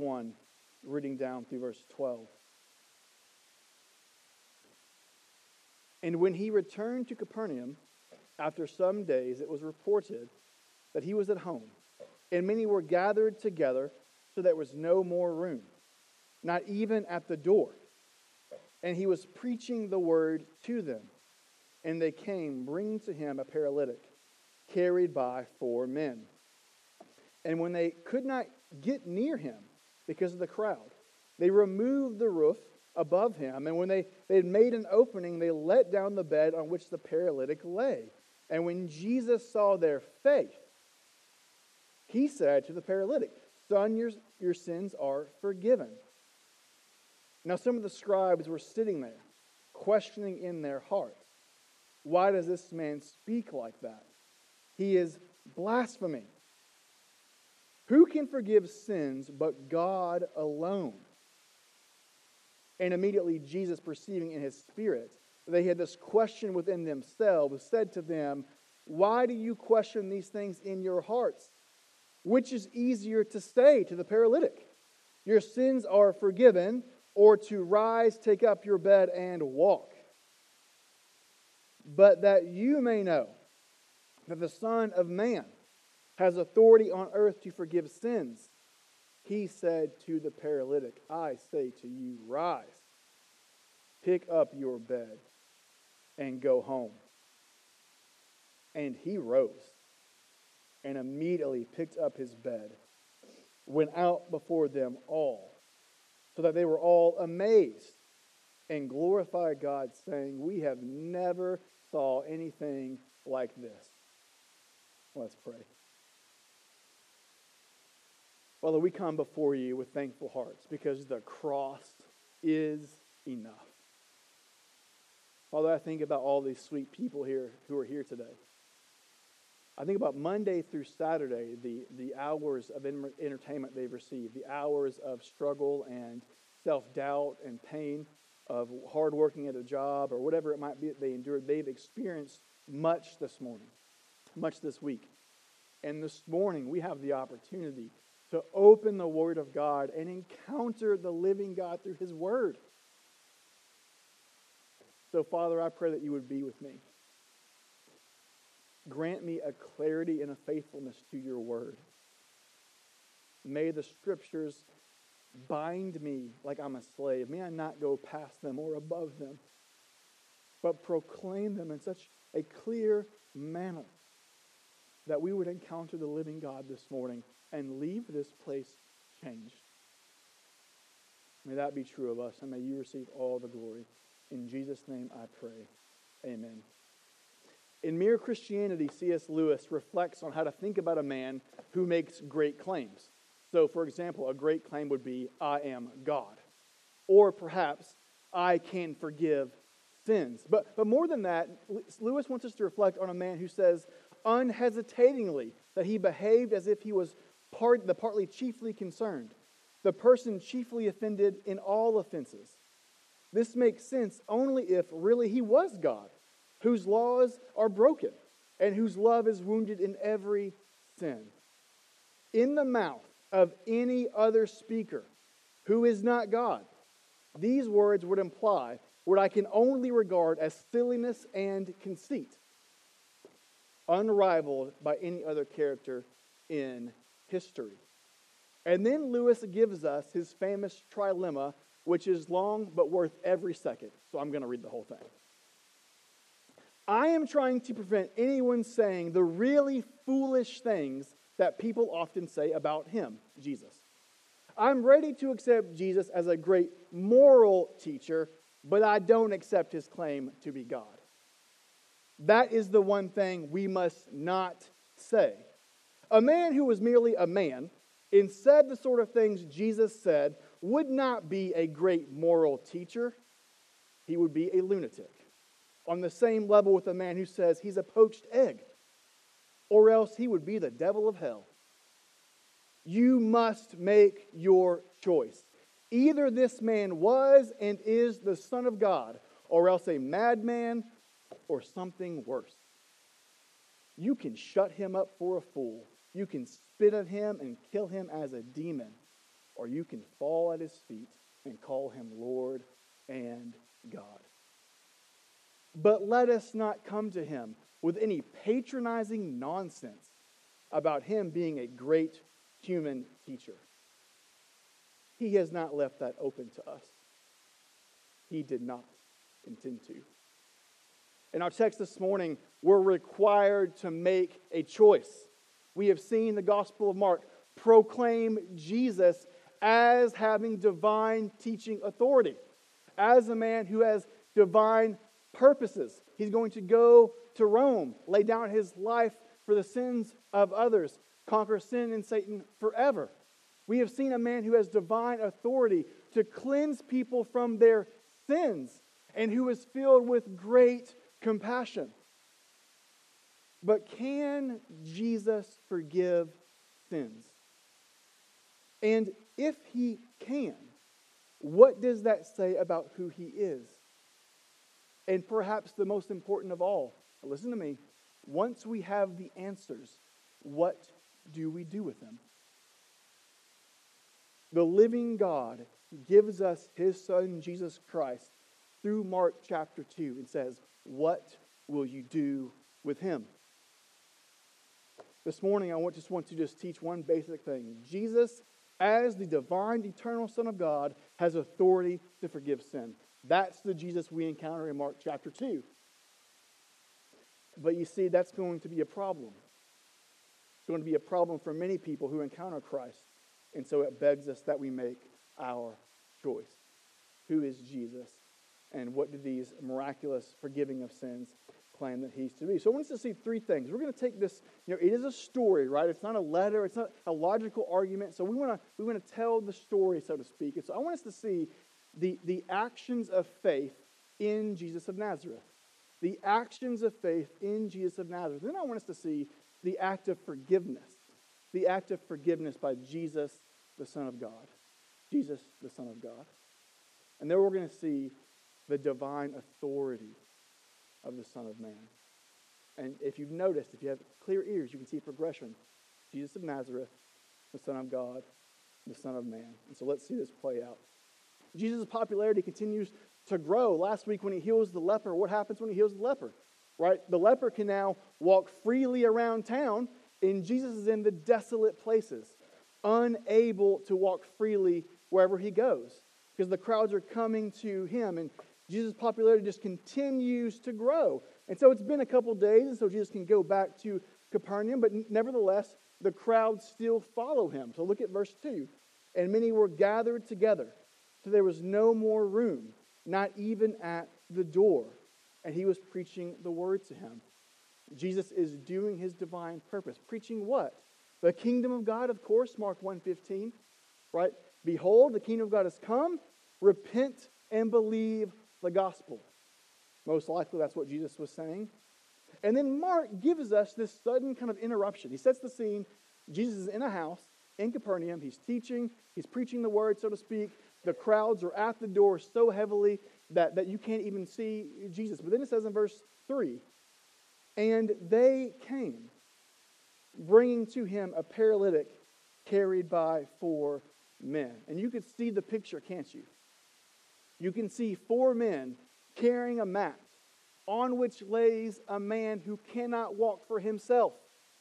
1, reading down through verse 12. And when he returned to Capernaum, after some days, it was reported that he was at home, and many were gathered together, so there was no more room, not even at the door. And he was preaching the word to them. And they came, bringing to him a paralytic, carried by 4 men. And when they could not get near him because of the crowd, they removed the roof above him. And when they had made an opening, they let down the bed on which the paralytic lay. And when Jesus saw their faith, he said to the paralytic, "Son, your sins are forgiven." Now some of the scribes were sitting there, questioning in their hearts, "Why does this man speak like that? He is blaspheming. Who can forgive sins but God alone?" And immediately Jesus, perceiving in his spirit that they had this question within themselves, said to them, "Why do you question these things in your hearts? Which is easier to say to the paralytic, 'Your sins are forgiven,' or to rise, take up your bed, and walk? But that you may know that the Son of Man has authority on earth to forgive sins, he said to the paralytic, 'I say to you, rise, pick up your bed, and go home.' And he rose, and immediately picked up his bed, went out before them all, so that they were all amazed, and glorified God, saying, 'We have never saw anything like this.'" Let's pray. Father, we come before you with thankful hearts because the cross is enough. Father, I think about all these sweet people here who are here today. I think about Monday through Saturday, the hours of entertainment they've received, the hours of struggle and self-doubt and pain, of hard working at a job or whatever it might be that they endured. They've experienced much this morning, much this week. And this morning we have the opportunity to open the Word of God and encounter the living God through His Word. So, Father, I pray that you would be with me. Grant me a clarity and a faithfulness to your Word. May the Scriptures bind me like I'm a slave. May I not go past them or above them, but proclaim them in such a clear manner that we would encounter the living God this morning and leave this place changed. May that be true of us, and may you receive all the glory. In Jesus' name I pray. Amen. In Mere Christianity, C.S. Lewis reflects on how to think about a man who makes great claims. So, for example, a great claim would be, "I am God." Or perhaps, "I can forgive sins." But more than that, Lewis wants us to reflect on a man who says unhesitatingly that he behaved as if he was the partly chiefly concerned, the person chiefly offended in all offenses. This makes sense only if really he was God, whose laws are broken and whose love is wounded in every sin. In the mouth of any other speaker who is not God, these words would imply what I can only regard as silliness and conceit, unrivaled by any other character in history. And then Lewis gives us his famous trilemma, which is long but worth every second. So I'm going to read the whole thing. "I am trying to prevent anyone saying the really foolish things that people often say about him, Jesus. I'm ready to accept Jesus as a great moral teacher, but I don't accept his claim to be God. That is the one thing we must not say. A man who was merely a man and said the sort of things Jesus said would not be a great moral teacher. He would be a lunatic, on the same level with a man who says he's a poached egg, or else he would be the devil of hell. You must make your choice. Either this man was and is the Son of God, or else a madman or something worse. You can shut him up for a fool. You can spit at him and kill him as a demon. or you can fall at his feet and call him Lord and God. But let us not come to him with any patronizing nonsense about him being a great human teacher. He has not left that open to us. He did not intend to. In our text this morning, we're required to make a choice. We have seen the Gospel of Mark proclaim Jesus as having divine teaching authority, as a man who has divine purposes. He's going to go to Rome, lay down his life for the sins of others, conquer sin and Satan forever. We have seen a man who has divine authority to cleanse people from their sins and who is filled with great compassion. But can Jesus forgive sins? And if he can, what does that say about who he is? And perhaps the most important of all, listen to me, once we have the answers, what do we do with them? The living God gives us his Son, Jesus Christ, through Mark chapter 2 and says, what will you do with him? This morning, I just want to teach one basic thing. Jesus, as the divine, eternal Son of God, has authority to forgive sin. That's the Jesus we encounter in Mark chapter 2. But you see, that's going to be a problem. It's going to be a problem for many people who encounter Christ. And so it begs us that we make our choice. Who is Jesus? And what do these miraculous forgiving of sins claim that he's to be? So I want us to see three things. We're going to take this, it is a story, right? It's not a letter, it's not a logical argument. So we want to tell the story, so to speak. And so I want us to see the actions of faith in Jesus of Nazareth. The actions of faith in Jesus of Nazareth. Then I want us to see the act of forgiveness. The act of forgiveness by Jesus, the Son of God. Jesus, the Son of God. And then we're going to see the divine authority of the Son of Man. And if you've noticed, if you have clear ears, you can see progression. Jesus of Nazareth, the Son of God, the Son of Man. And so let's see this play out. Jesus' popularity continues to grow. Last week when he heals the leper, what happens when he heals the leper? Right? The leper can now walk freely around town, and Jesus is in the desolate places, unable to walk freely wherever he goes, because the crowds are coming to him, and Jesus' popularity just continues to grow. And so it's been a couple days, and so Jesus can go back to Capernaum, but nevertheless, the crowds still follow him. So look at verse 2. And many were gathered together, so there was no more room, not even at the door. And he was preaching the word to him. Jesus is doing his divine purpose. Preaching what? The kingdom of God, of course, Mark 1:15, right? Behold, the kingdom of God has come. Repent and believe the gospel. Most likely that's what Jesus was saying. And then Mark gives us this sudden kind of interruption. He sets the scene. Jesus is in a house in Capernaum. He's teaching. He's preaching the word, so to speak. The crowds are at the door so heavily that you can't even see Jesus. But then it says in verse 3, and they came, bringing to him a paralytic carried by 4 men. And you could see the picture, can't you? You can see 4 men carrying a mat on which lays a man who cannot walk for himself.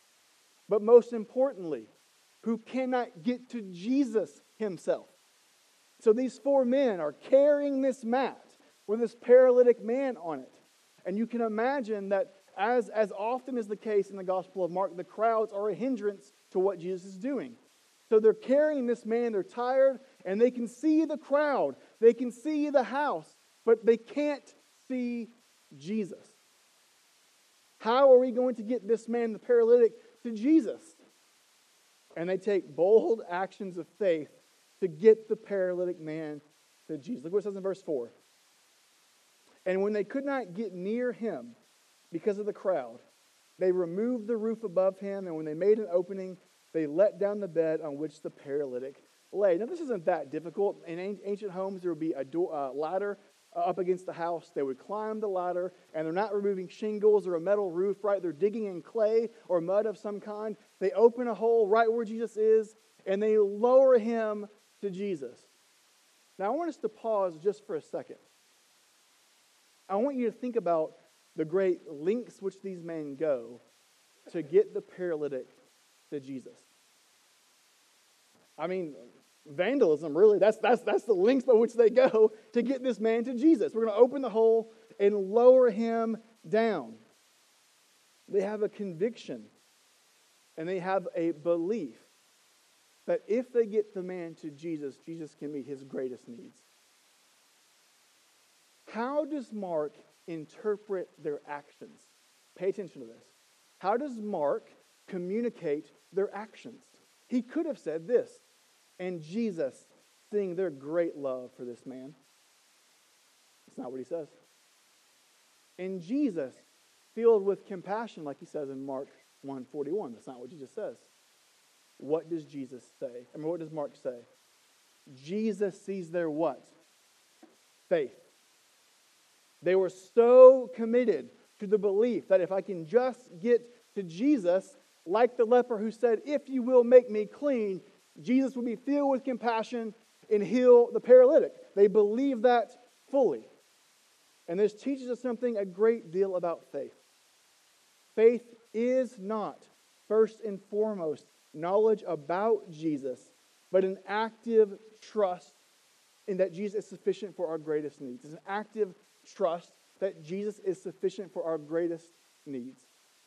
But most importantly, who cannot get to Jesus himself. So these 4 men are carrying this mat with this paralytic man on it. And you can imagine that as often is the case in the Gospel of Mark, the crowds are a hindrance to what Jesus is doing. So they're carrying this man, they're tired, and they can see the crowd. They can see the house, but they can't see Jesus. How are we going to get this man, the paralytic, to Jesus? And they take bold actions of faith to get the paralytic man to Jesus. Look what it says in verse 4. And when they could not get near him because of the crowd, they removed the roof above him, and when they made an opening, they let down the bed on which the paralytic lay. Now, this isn't that difficult. In ancient homes, there would be a ladder up against the house. They would climb the ladder, and they're not removing shingles or a metal roof, right? They're digging in clay or mud of some kind. They open a hole right where Jesus is, and they lower him to Jesus. Now, I want us to pause just for a second. I want you to think about the great lengths which these men go to get the paralytic to Jesus. I mean, vandalism, really, that's the lengths by which they go to get this man to Jesus. We're going to open the hole and lower him down. They have a conviction and they have a belief that if they get the man to Jesus, Jesus can meet his greatest needs. How does Mark interpret their actions? Pay attention to this. How does Mark communicate their actions? He could have said this, and Jesus, seeing their great love for this man. That's not what he says. And Jesus, filled with compassion, like he says in Mark 1:41. That's not what Jesus says. What does Jesus say? I mean, what does Mark say? Jesus sees their what? Faith. They were so committed to the belief that if I can just get to Jesus, like the leper who said, if you will make me clean, Jesus will be filled with compassion and heal the paralytic. They believe that fully. And this teaches us something a great deal about faith. Faith is not, first and foremost, knowledge about Jesus, but an active trust in that Jesus is sufficient for our greatest needs. It's an active trust that Jesus is sufficient for our greatest needs.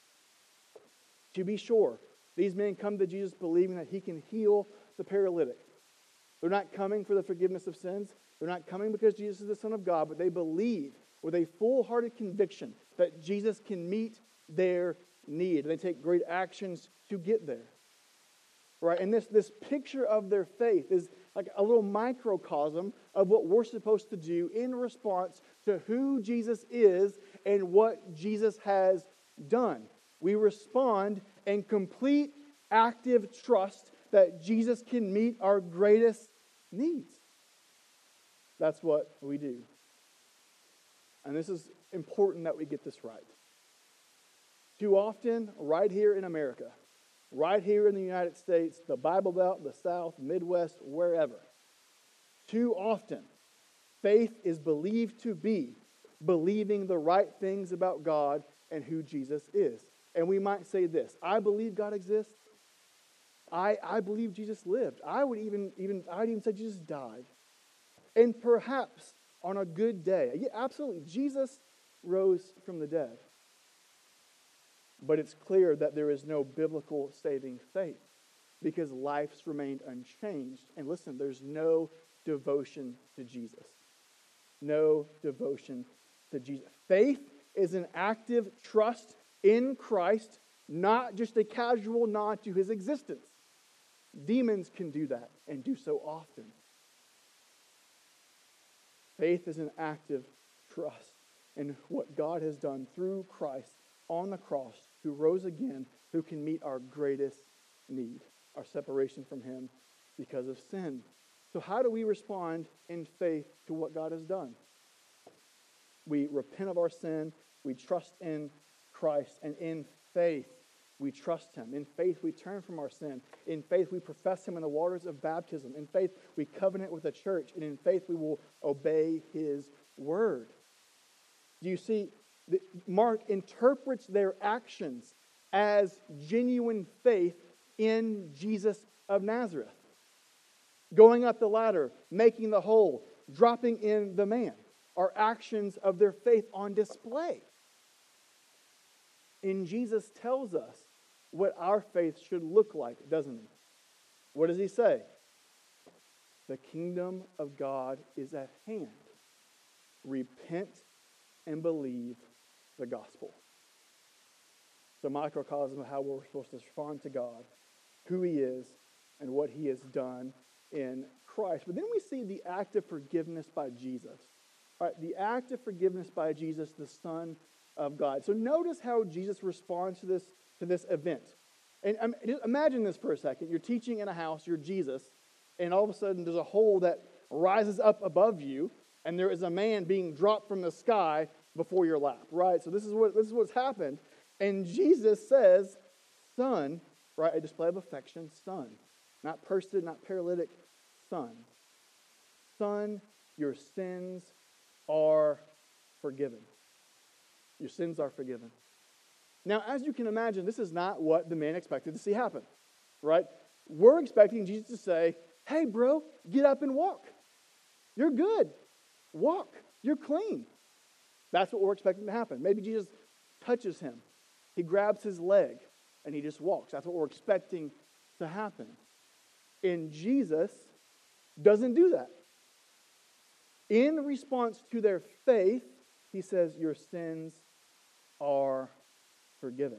To be sure, these men come to Jesus believing that he can heal the paralytic. They're not coming for the forgiveness of sins. They're not coming because Jesus is the Son of God, but they believe with a full-hearted conviction that Jesus can meet their need. And they take great actions to get there. Right? And this picture of their faith is like a little microcosm of what we're supposed to do in response to who Jesus is and what Jesus has done. We respond in complete, active trust that Jesus can meet our greatest needs. That's what we do. And this is important that we get this right. Too often, right here in America, right here in the United States, the Bible Belt, the South, Midwest, wherever, too often, faith is believed to be believing the right things about God and who Jesus is. And we might say this: I believe God exists. I believe Jesus lived. I'd even say Jesus died. And perhaps on a good day, yeah, absolutely, Jesus rose from the dead. But it's clear that there is no biblical saving faith because life's remained unchanged. And listen, there's no devotion to Jesus. No devotion to Jesus. Faith is an active trust in Christ, not just a casual nod to his existence. Demons can do that and do so often. Faith is an active trust in what God has done through Christ on the cross, who rose again, who can meet our greatest need, our separation from him because of sin. So how do we respond in faith to what God has done? We repent of our sin, we trust in Christ, and in faith we trust him. In faith we turn from our sin. In faith we profess him in the waters of baptism. In faith we covenant with the church, and in faith we will obey his word. Do you see? Mark interprets their actions as genuine faith in Jesus of Nazareth. Going up the ladder, making the hole, dropping in the man are actions of their faith on display. And Jesus tells us what our faith should look like, doesn't he? What does he say? The kingdom of God is at hand. Repent and believe the gospel. It's a microcosm of how we're supposed to respond to God, who he is, and what he has done in Christ. But then we see the act of forgiveness by Jesus. All right, the act of forgiveness by Jesus, the Son of God. So notice how Jesus responds to this event. And imagine this for a second. You're teaching in a house, you're Jesus, and all of a sudden there's a hole that rises up above you, and there is a man being dropped from the sky before your lap, right? So this is what's happened. And Jesus says, son, right? A display of affection, son. Not person, not paralytic, son, son, your sins are forgiven. Your sins are forgiven. Now, as you can imagine, this is not what the man expected to see happen, right? We're expecting Jesus to say, hey, bro, get up and walk. You're good. Walk. You're clean. That's what we're expecting to happen. Maybe Jesus touches him. He grabs his leg and he just walks. That's what we're expecting to happen. And Jesus doesn't do that. In response to their faith, he says, your sins are forgiven.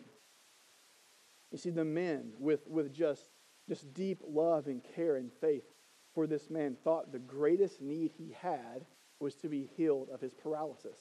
You see, the men with just deep love and care and faith for this man thought the greatest need he had was to be healed of his paralysis.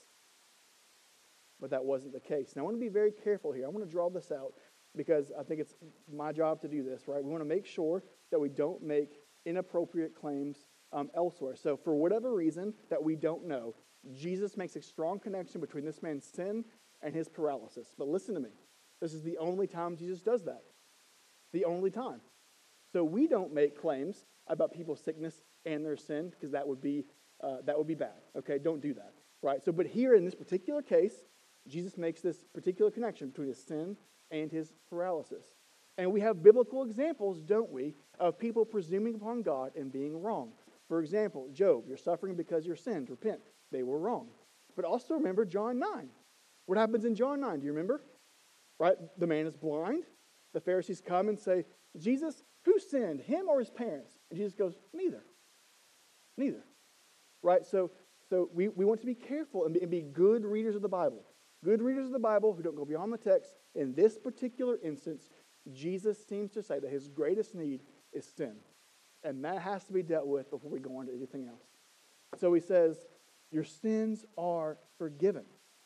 But that wasn't the case. Now, I want to be very careful here. I want to draw this out because I think it's my job to do this, right? We want to make sure that we don't make inappropriate claims elsewhere. So for whatever reason that we don't know, Jesus makes a strong connection between this man's sin and his paralysis. But listen to me. This is the only time Jesus does that. The only time. So we don't make claims about people's sickness and their sin because that would be bad. Okay, don't do that. Right? So, but here in this particular case, Jesus makes this particular connection between his sin and his paralysis. And we have biblical examples, don't we, of people presuming upon God and being wrong. For example, Job, you're suffering because you're sinned. Repent. They were wrong. But also remember John 9. What happens in John 9? Do you remember? Right? The man is blind. The Pharisees come and say, Jesus, who sinned, him or his parents? And Jesus goes, neither. Neither. Right? So we want to be careful and be good readers of the Bible. Good readers of the Bible who don't go beyond the text. In this particular instance, Jesus seems to say that his greatest need is sin. And that has to be dealt with before we go on to anything else. So he says, your sins are forgiven.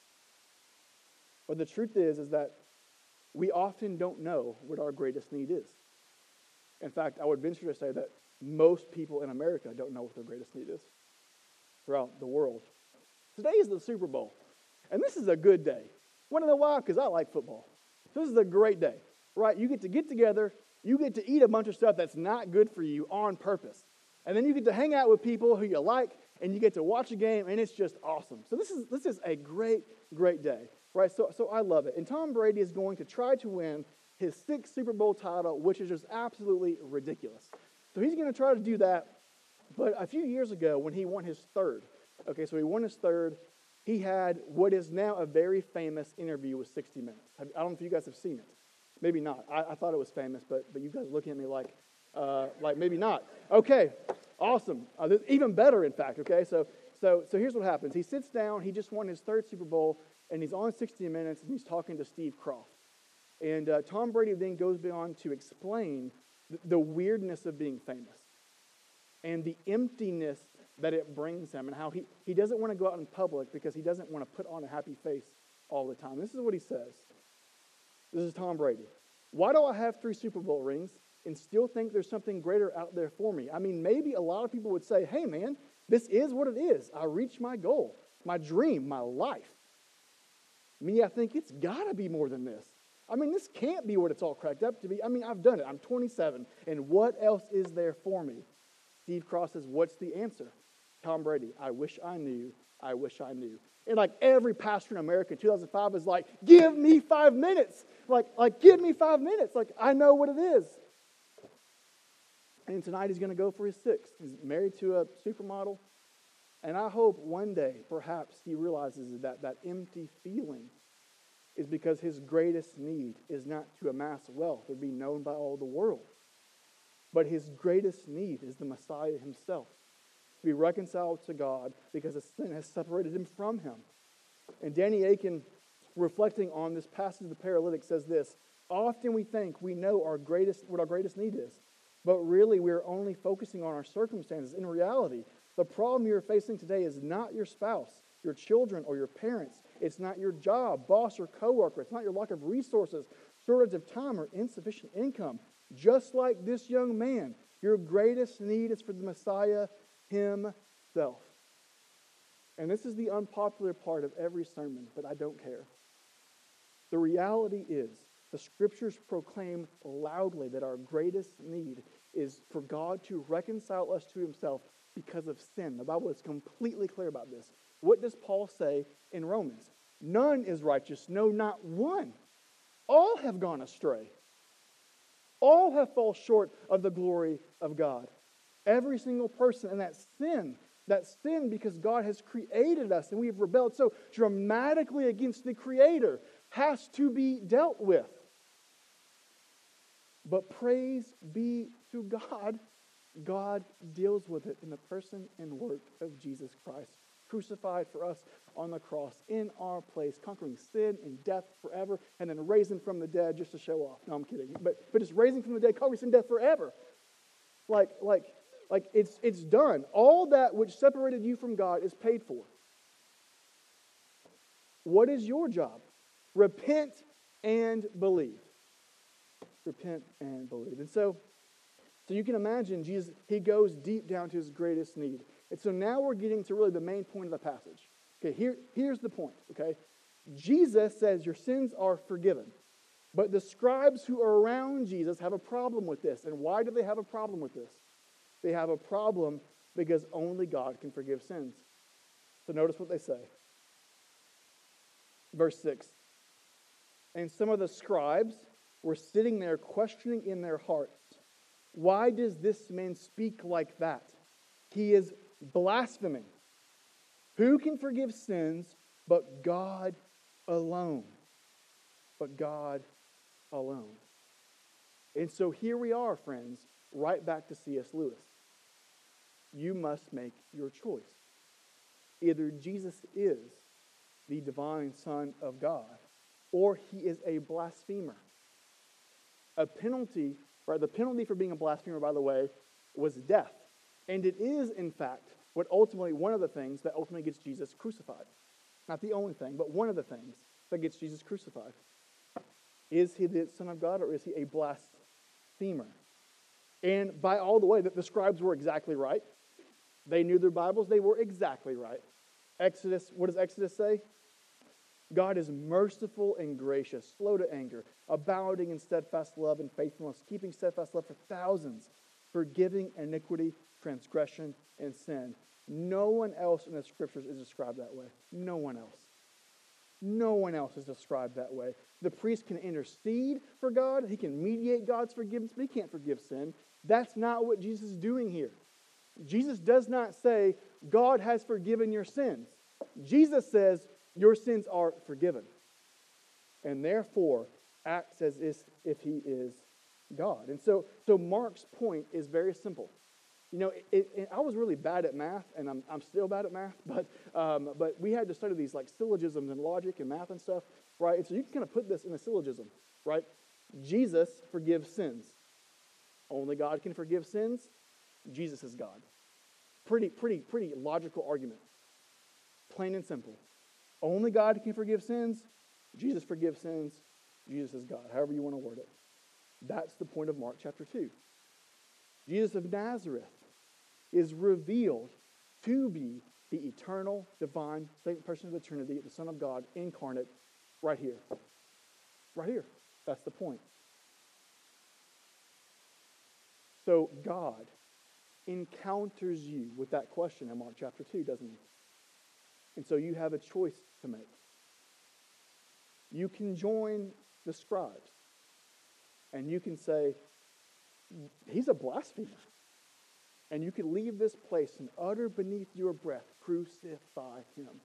But the truth is that we often don't know what our greatest need is. In fact, I would venture to say that most people in America don't know what their greatest need is throughout the world. Today is the Super Bowl, and this is a good day. Want to know why? Because I like football. So this is a great day, right? You get together, you get to eat a bunch of stuff that's not good for you on purpose. And then you get to hang out with people who you like, and you get to watch a game, and it's just awesome. So this is a great, great day, right? So I love it. And Tom Brady is going to try to win his 6th Super Bowl title, which is just absolutely ridiculous. So he's going to try to do that. But a few years ago, when he won his 3rd, he had what is now a very famous interview with 60 Minutes. I don't know if you guys have seen it. Maybe not. I thought it was famous, but you guys are looking at me like maybe not. Okay, awesome. Even better, in fact. Okay, so here's what happens. He sits down. He just won his 3rd Super Bowl, and he's on 60 Minutes, and he's talking to Steve Croft. And Tom Brady then goes beyond to explain the weirdness of being famous and the emptiness that it brings him and how he doesn't want to go out in public because he doesn't want to put on a happy face all the time. This is what he says. This is Tom Brady. Why do I have 3 Super Bowl rings and still think there's something greater out there for me? I mean, maybe a lot of people would say, hey, man, this is what it is. I reached my goal, my dream, my life. Me, I think it's got to be more than this. I mean, this can't be what it's all cracked up to be. I mean, I've done it. I'm 27, and what else is there for me? Steve Cross says, what's the answer? Tom Brady, I wish I knew. I wish I knew. And like every pastor in America in 2005 is like, give me 5 minutes. Like give me 5 minutes. Like, I know what it is. And tonight he's going to go for his 6th. He's married to a supermodel. And I hope one day, perhaps, he realizes that empty feeling is because his greatest need is not to amass wealth or be known by all the world. But his greatest need is the Messiah himself, to be reconciled to God because his sin has separated him from him. And Danny Akin, reflecting on this passage of the paralytic, says this, often we think we know what our greatest need is, but really we're only focusing on our circumstances. In reality, the problem you're facing today is not your spouse, your children, or your parents. It's not your job, boss, or coworker. It's not your lack of resources, shortage of time, or insufficient income. Just like this young man, your greatest need is for the Messiah himself. And this is the unpopular part of every sermon, but I don't care. The reality is, the Scriptures proclaim loudly that our greatest need is for God to reconcile us to himself because of sin. The Bible is completely clear about this. What does Paul say in Romans? None is righteous, no, not one. All have gone astray. All have fallen short of the glory of God. Every single person, and that sin because God has created us and we have rebelled so dramatically against the Creator, has to be dealt with. But praise be to God, God deals with it in the person and work of Jesus Christ, crucified for us on the cross in our place, conquering sin and death forever, and then raising from the dead just to show off. No, I'm kidding. But just raising from the dead, conquering sin and death forever. Like it's done. All that which separated you from God is paid for. What is your job? Repent and believe. Repent and believe. And so you can imagine Jesus, he goes deep down to his greatest need. And so now we're getting to really the main point of the passage. Okay, here's the point, okay? Jesus says your sins are forgiven. But the scribes who are around Jesus have a problem with this. And why do they have a problem with this? They have a problem because only God can forgive sins. So notice what they say. Verse 6. And some of the scribes were sitting there questioning in their hearts, why does this man speak like that? He is blaspheming. Who can forgive sins but God alone? But God alone. And so here we are, friends, right back to C.S. Lewis. You must make your choice. Either Jesus is the divine Son of God, or he is a blasphemer. A penalty, right? The penalty for being a blasphemer, by the way, was death. And it is, in fact, one of the things that ultimately gets Jesus crucified. Not the only thing, but one of the things that gets Jesus crucified. Is he the Son of God, or is he a blasphemer? And by all the way, the scribes were exactly right. They knew their Bibles. They were exactly right. What does Exodus say? God is merciful and gracious, slow to anger, abounding in steadfast love and faithfulness, keeping steadfast love for thousands, forgiving iniquity, transgression, and sin. No one else in the Scriptures is described that way. No one else. No one else is described that way. The priest can intercede for God. He can mediate God's forgiveness, but he can't forgive sin. That's not what Jesus is doing here. Jesus does not say, God has forgiven your sins. Jesus says, your sins are forgiven. And therefore, acts as if he is God. And so Mark's point is very simple. You know, I was really bad at math, and I'm still bad at math, but we had to study these like syllogisms and logic and math and stuff, right? And so you can kind of put this in a syllogism, right? Jesus forgives sins. Only God can forgive sins. Jesus is God. Pretty logical argument. Plain and simple. Only God can forgive sins. Jesus forgives sins. Jesus is God. However you want to word it. That's the point of Mark chapter 2. Jesus of Nazareth is revealed to be the eternal, divine, second person of the Trinity, the Son of God, incarnate, right here. Right here. That's the point. So God encounters you with that question in Mark chapter 2, doesn't he? And so you have a choice to make. You can join the scribes, and you can say, he's a blasphemer. And you can leave this place and utter beneath your breath, crucify him.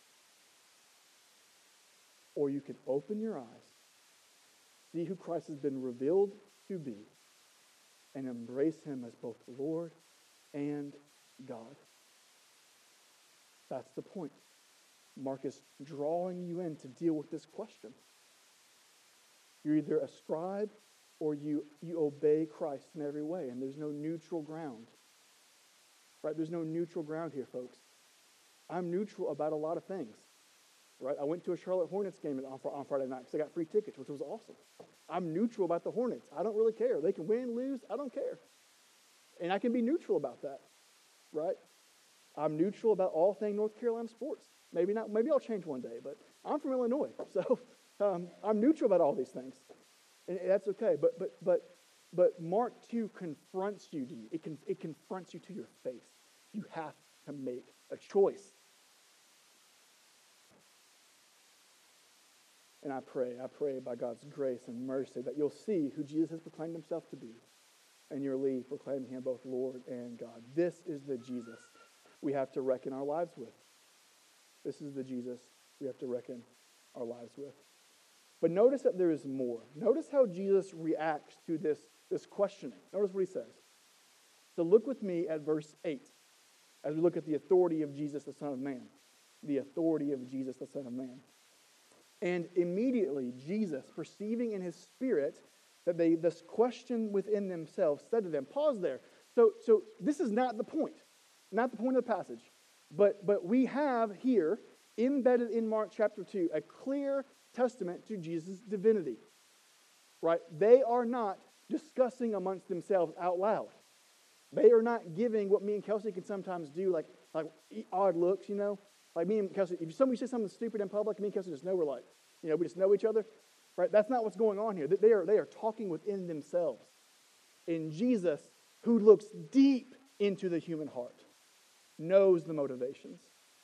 Or you can open your eyes, see who Christ has been revealed to be, and embrace him as both Lord and God. That's the point. Mark is drawing you in to deal with this question. You're either a scribe or you obey Christ in every way, and there's no neutral ground. Right? There's no neutral ground here, folks. I'm neutral about a lot of things. Right? I went to a Charlotte Hornets game on Friday night because I got free tickets, which was awesome. I'm neutral about the Hornets. I don't really care. They can win, lose. I don't care. And I can be neutral about that. Right? I'm neutral about all things North Carolina sports. Maybe not. Maybe I'll change one day, but I'm from Illinois, so I'm neutral about all these things, and that's okay. But But Mark 2 confronts you. It confronts you to your face. You have to make a choice. And I pray by God's grace and mercy that you'll see who Jesus has proclaimed himself to be, and you'll leave proclaiming him both Lord and God. This is the Jesus we have to reckon our lives with. This is the Jesus we have to reckon our lives with. But notice that there is more. Notice how Jesus reacts to this questioning. Notice what he says. So look with me at verse 8 as we look at the authority of Jesus, the Son of Man. The authority of Jesus, the Son of Man. And immediately Jesus, perceiving in his spirit that they this question within themselves, said to them, pause there. So this is not the point. Not the point of the passage. But we have here, embedded in Mark chapter 2, a clear testament to Jesus' divinity. Right? They are not discussing amongst themselves out loud. They are not giving what me and Kelsey can sometimes do, like odd looks, you know? Like me and Kelsey, if somebody says something stupid in public, me and Kelsey just know we're like, you know, we just know each other. Right? That's not what's going on here. They are talking within themselves. And Jesus, who looks deep into the human heart, knows the motivations.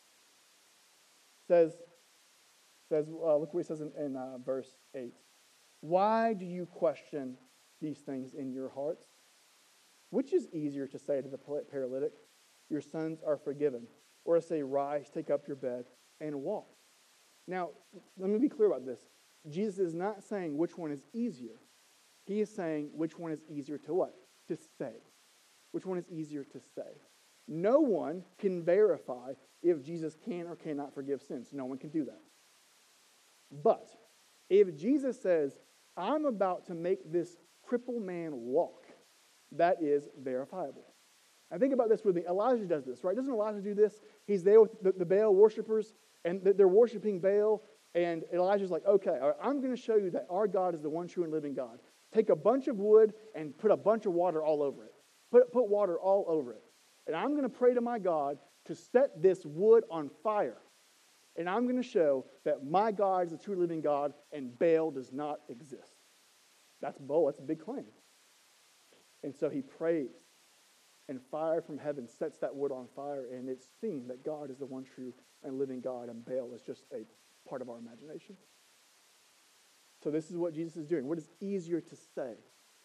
Says, look what he says in verse 8. Why do you question these things in your hearts? Which is easier to say to the paralytic, your sins are forgiven, or to say, rise, take up your bed, and walk? Now, let me be clear about this. Jesus is not saying which one is easier. He is saying which one is easier to what? To say. Which one is easier to say? No one can verify if Jesus can or cannot forgive sins. No one can do that. But if Jesus says, I'm about to make this crippled man walk, that is verifiable. And think about this with me. Elijah does this, right? Doesn't Elijah do this? He's there with the Baal worshipers, and they're worshiping Baal, and Elijah's like, okay, all right, I'm going to show you that our God is the one true and living God. Take a bunch of wood and put a bunch of water all over it. Put water all over it. And I'm going to pray to my God to set this wood on fire. And I'm going to show that my God is the true living God and Baal does not exist. That's bold. That's a big claim. And so he prays, and fire from heaven sets that wood on fire, and it's seen that God is the one true and living God, and Baal is just a part of our imagination. So this is what Jesus is doing. What is easier to say?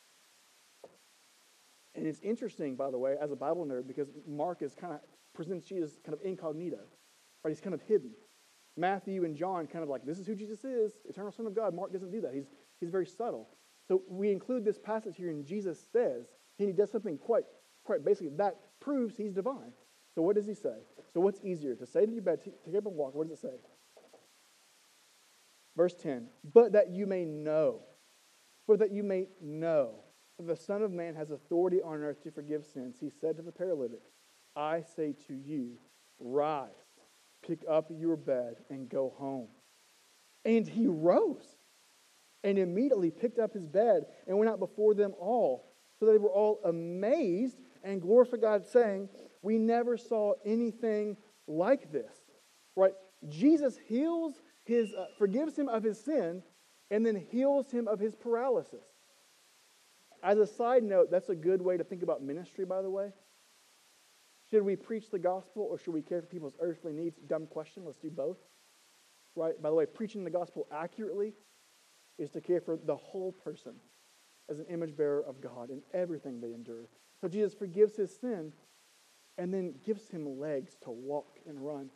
And it's interesting, by the way, as a Bible nerd, because Mark presents Jesus kind of incognito. Right? He's kind of hidden. Matthew and John kind of like, this is who Jesus is, eternal Son of God. Mark doesn't do that. He's very subtle. So we include this passage here, and Jesus says, and he does something quite basically, that proves he's divine. So what does he say? So what's easier? To say to your bed, take up and walk. What does it say? Verse 10, but that you may know that the Son of Man has authority on earth to forgive sins. He said to the paralytic, I say to you, rise, pick up your bed, and go home. And he rose and immediately picked up his bed and went out before them all. So they were all amazed and glorified God, saying, we never saw anything like this. Right? Jesus forgives him of his sin, and then heals him of his paralysis. As a side note, that's a good way to think about ministry, by the way. Should we preach the gospel or should we care for people's earthly needs? Dumb question. Let's do both. Right? By the way, preaching the gospel accurately is to care for the whole person as an image bearer of God in everything they endure. So Jesus forgives his sin and then gives him legs to walk and run.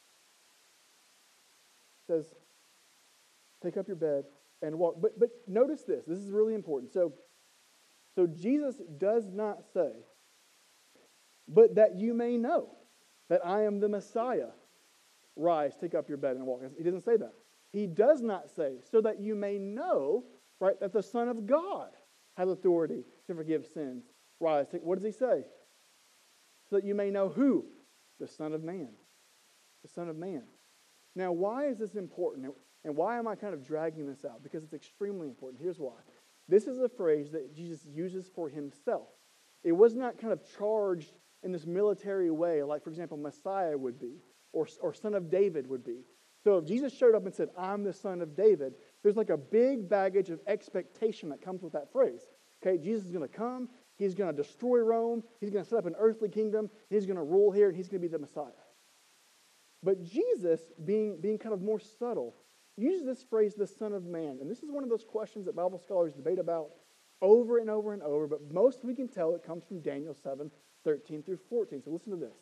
Says, take up your bed and walk. But notice this. This is really important. So Jesus does not say, but that you may know that I am the Messiah. Rise, take up your bed and walk. He doesn't say that. He does not say, so that you may know, right, that the Son of God has authority to forgive sins. Rise, what does he say? So that you may know who? The Son of Man. The Son of Man. Now, why is this important? And why am I kind of dragging this out? Because it's extremely important. Here's why. This is a phrase that Jesus uses for himself. It was not kind of charged in this military way, like, for example, Messiah would be, or Son of David would be. So if Jesus showed up and said, I'm the Son of David, there's like a big baggage of expectation that comes with that phrase. Okay, Jesus is going to come. He's going to destroy Rome. He's going to set up an earthly kingdom. He's going to rule here, and he's going to be the Messiah. But Jesus, being kind of more subtle, uses this phrase, the Son of Man. And this is one of those questions that Bible scholars debate about over and over and over. But most we can tell it comes from Daniel 7:13 through 14. So listen to this.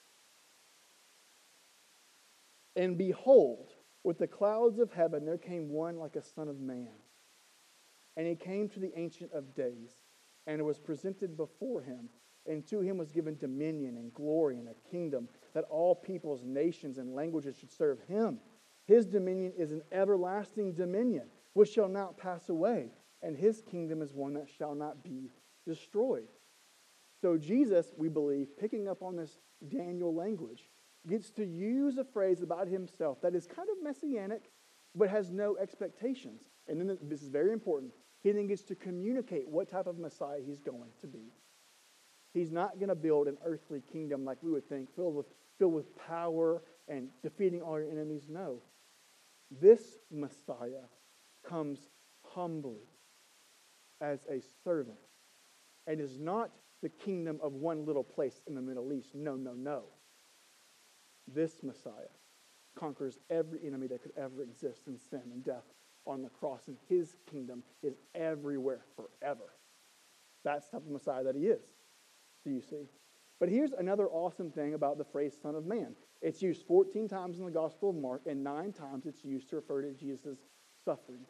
And behold, with the clouds of heaven, there came one like a son of man. And he came to the Ancient of Days, and it was presented before him. And to him was given dominion and glory and a kingdom, that all peoples, nations, and languages should serve him. His dominion is an everlasting dominion, which shall not pass away, and his kingdom is one that shall not be destroyed. So Jesus, we believe, picking up on this Daniel language, gets to use a phrase about himself that is kind of messianic, but has no expectations. And then this is very important. He then gets to communicate what type of Messiah he's going to be. He's not going to build an earthly kingdom like we would think, filled with power and defeating all your enemies. No. This Messiah comes humbly as a servant and is not the kingdom of one little place in the Middle East. No, no, no. This Messiah conquers every enemy that could ever exist in sin and death on the cross, and his kingdom is everywhere forever. That's the type of Messiah that he is. Do you see? But here's another awesome thing about the phrase Son of Man. It's used 14 times in the Gospel of Mark, and 9 times it's used to refer to Jesus' sufferings.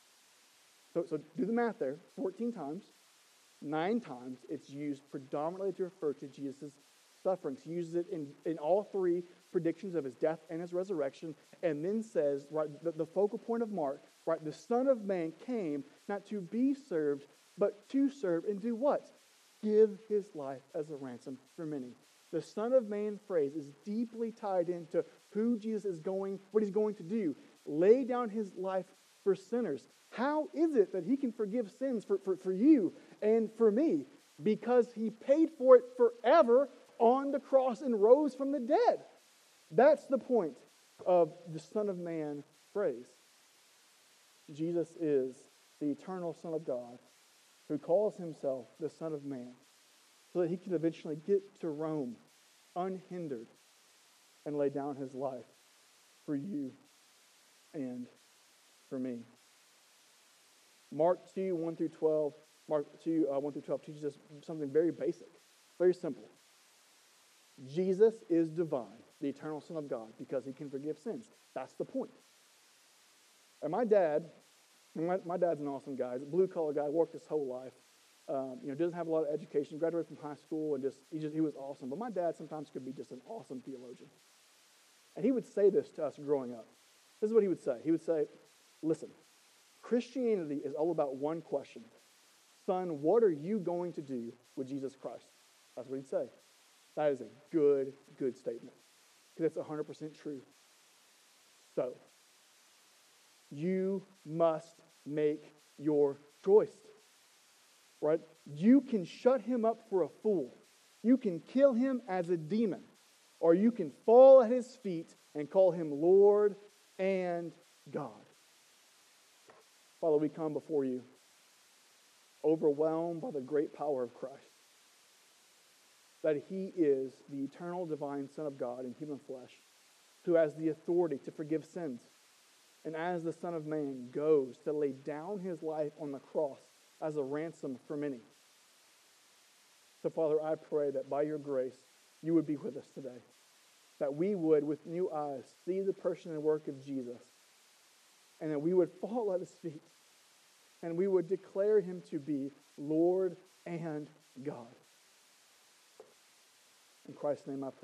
So do the math there. 14 times. 9 times it's used predominantly to refer to Jesus' sufferings. He uses it in all 3 predictions of his death and his resurrection, and then says, right, the focal point of Mark, right, the Son of Man came not to be served, but to serve and do what? Give his life as a ransom for many. The Son of Man phrase is deeply tied into who Jesus is going, what he's going to do. Lay down his life for sinners. How is it that he can forgive sins for you and for me? Because he paid for it forever on the cross and rose from the dead. That's the point of the Son of Man phrase. Jesus is the eternal Son of God who calls himself the Son of Man so that he can eventually get to Rome unhindered and lay down his life for you and for me. Mark 2, 1 through 12, Mark 2, 1 through 12 teaches us something very basic, very simple. Jesus is divine, the eternal Son of God, because he can forgive sins. That's the point. And my dad's an awesome guy. He's a blue-collar guy, worked his whole life. Doesn't have a lot of education, graduated from high school, and he was awesome. But my dad sometimes could be just an awesome theologian. And he would say this to us growing up. This is what he would say. He would say, listen, Christianity is all about one question. Son, what are you going to do with Jesus Christ? That's what he'd say. That is a good statement. Because it's 100% true. So, you must make your choice. Right? You can shut him up for a fool. You can kill him as a demon. Or you can fall at his feet and call him Lord and God. Father, we come before you, overwhelmed by the great power of Christ. That he is the eternal divine Son of God in human flesh, who has the authority to forgive sins. And as the Son of Man goes to lay down his life on the cross as a ransom for many. So, Father, I pray that by your grace, you would be with us today. That we would, with new eyes, see the person and work of Jesus. And that we would fall at his feet. And we would declare him to be Lord and God. In Christ's name I pray.